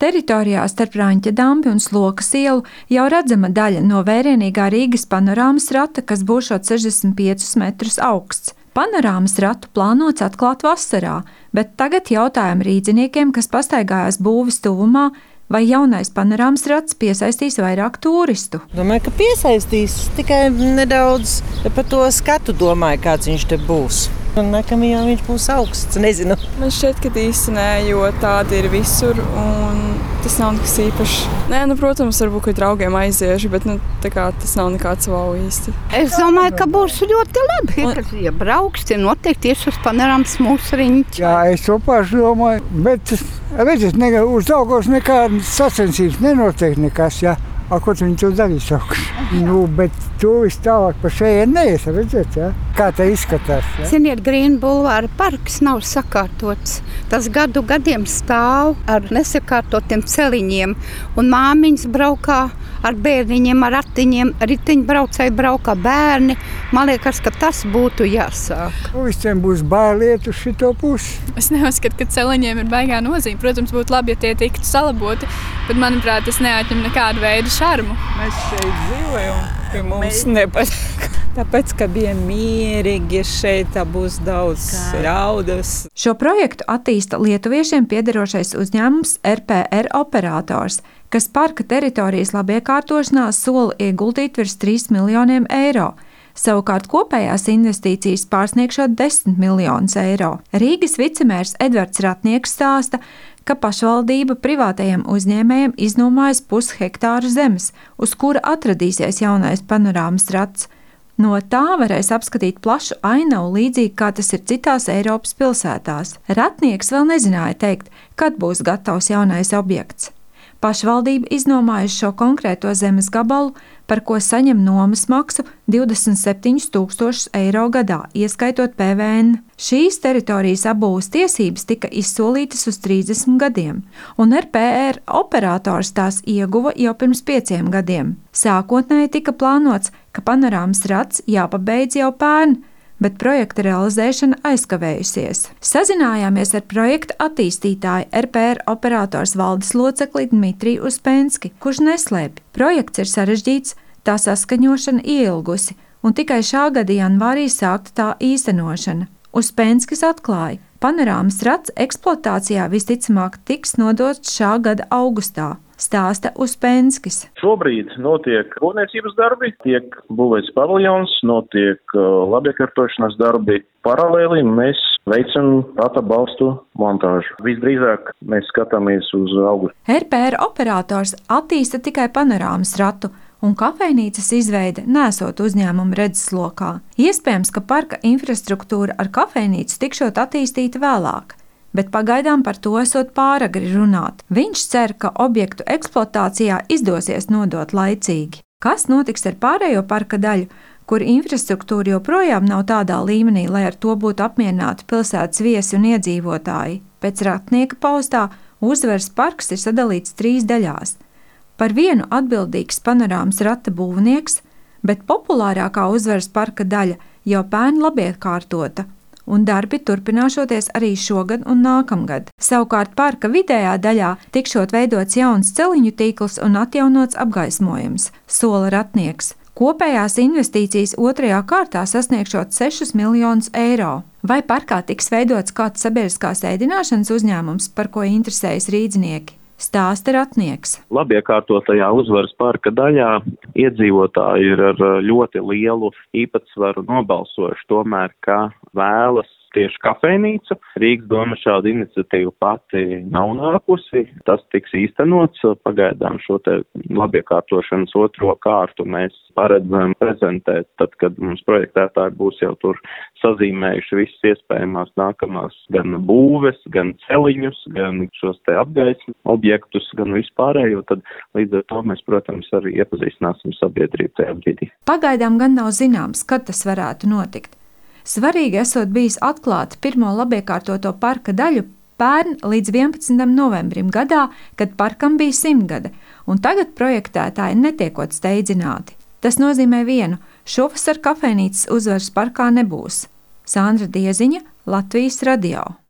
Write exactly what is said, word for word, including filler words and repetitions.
Teritorijā starp Raņķa dambi un Slokas ielu jau redzama daļa no vērienīgā Rīgas panorāmas rata, kas būšot sešdesmit piecus metrus augsts. Panorāmas ratu plānots atklāt vasarā, bet tagad jautājam rīdziniekiem, kas pastaigājās būves tuvumā, vai jaunais panorāmas rats piesaistīs vairāk turistu. Domāju, ka piesaistīs, tikai nedaudz par to skatu domāju, kāds viņš te būs. Un nākamajā viņš būs augsts, nezinu. Man šķiet, ka īsti nē, jo tādi ir visur un tas nav nekas īpašs. Nē, nu, protams, varbūt, ka draugiem aiziešu, bet nu, tā kā, tas nav nekāds wow īsti. Es domāju, ka būs ļoti labi. Un... Ja brauks, tad noteikti ies uz panorāmas mūsu riņķi. Jā, es to pašu domāju, bet redziet, ne, uz Daugavas nekādas sacensības nenotiek nekas, jā. A, ko viņi to darīs augsts? Nu, bet to viss tālāk pa šeit neies, redzēt, jā? Kā tā izskatās. Jā? Ziniet, Grīna bulvāra parks nav sakārtots. Tas gadu gadiem stāv ar nesakārtotiem celiņiem, un māmiņas braukā ar bērniņiem, ar ratiņiem, ritiņbraucēji braukā bērni. Man liekas, ka tas būtu jāsāk. Nu, visiem būs bailiet uz šito pusi. Es neuzskatu, ka celiņiem ir baigā nozīme. Protams, būtu labi, ja tie tiktu salaboti, bet, manuprāt, tas neatņem nekādu veidu šarmu. Mēs šeit dzīvojam, ka mums nepatīk. Tāpēc, ka bija mierīgi, šeit būs daudz ļaudas. Šo projektu attīsta lietuviešiem piederošais uzņēmums R P R operators, kas parka teritorijas labiekārtošanā sola ieguldīt virs trīs miljoniem eiro. Savukārt kopējās investīcijas pārsniegšot desmit miljonus eiro. Rīgas vicemērs Edvards Ratnieks stāsta, ka pašvaldība privātajiem uzņēmējiem iznomājas pusi hektāru zemes, uz kura atradīsies jaunais panorāmas rats. No tā varēs apskatīt plašu ainavu līdzīgi, kā tas ir citās Eiropas pilsētās. Ratnieks vēl nezināja teikt, kad būs gatavs jaunais objekts. Pašvaldība iznomājusi šo konkrēto zemes gabalu, par ko saņem nomas maksu divdesmit septiņus tūkstošus eiro gadā, ieskaitot P V N. Šīs teritorijas apbūves tiesības tika izsolītas uz trīsdesmit gadiem, un R P R operators tās ieguva jau pirms pieciem gadiem. Sākotnēji tika plānots, ka panorāmas rats jāpabeidz jau pērn, bet projekta realizēšana aizkavējusies. Sazinājāmies ar projekta attīstītāju R P R operators valdes locekli Dmitriju Uspenski, kurš neslēpj. Projekts ir sarežģīts, tā saskaņošana ielgusi, un tikai šā gada janvārī sākta tā īstenošana. Uspenskis atklāja, panorāmas rats eksploatācijā visticamāk tiks nodots šā gada augustā. Stāsta Uspenskis. Šobrīd notiek būvniecības darbi, tiek būvēts paviljons, notiek uh, labiekārtošanas darbi. Paralēli mēs veicam rata balstu montāžu. Visdrīzāk mēs skatāmies uz augustu. R P R operators attīsta tikai panorāmas ratu, un kafejnīcas izveide nesot uzņēmuma redzeslokā. Iespējams, ka parka infrastruktūra ar kafejnīcu tikšot attīstīta vēlāk, bet pagaidām par to esot pāragri runāt. Viņš cer, ka objektu eksploatācijā izdosies nodot laicīgi. Kas notiks ar pārējo parka daļu, kur infrastruktūra joprojām nav tādā līmenī, lai ar to būtu apmierināti pilsētas viesi un iedzīvotāji? Pēc Ratnieka paustā Uzvaras parks ir sadalīts trīs daļās. Par vienu atbildīgs panorāmas rata būvnieks, bet populārākā Uzvaras parka daļa jau pērn labiekārtota, un darbi turpināšoties arī šogad un nākamgad. Savukārt parka vidējā daļā tikšot veidots jauns celiņu tīkls un atjaunots apgaismojums, sola Ratnieks. Kopējās investīcijas otrajā kārtā sasniegšot sešus miljonus eiro. Vai parkā tiks veidots kāds sabiedriskās ēdināšanas uzņēmums, par ko interesējas rīdznieki? Stāsta Ratnieks. Labiekārtotajā Uzvaras parka daļā iedzīvotāji ir ar ļoti lielu īpatsvaru nobalsojuši tomēr, ka vēlas tieši kafejnīcu. Rīgas doma šādu iniciatīvu pati nav nākusi. Tas tiks īstenots. Pagaidām šo te labiekārtošanas otro kārtu mēs paredzam prezentēt, tad, kad mums projektētāji būs jau tur sazīmējuši visas iespējamās nākamās gan būves, gan celiņus, gan šos te apgaismu objektus, gan vispārējo, tad līdz ar to mēs, protams, arī iepazīstināsim sabiedrību tajā brīdī. Pagaidām gan nav zināms, kad tas varētu notikt. Svarīgi esot bijis atklāt pirmo labiekārtoto parka daļu pērn līdz vienpadsmitam novembrim gadā, kad parkam bija simtgade, un tagad projektētāji netiekot steidzināti. Tas nozīmē vienu – šovasar kafejnīcas Uzvaras parkā nebūs. Sandra Dieziņa, Latvijas radio.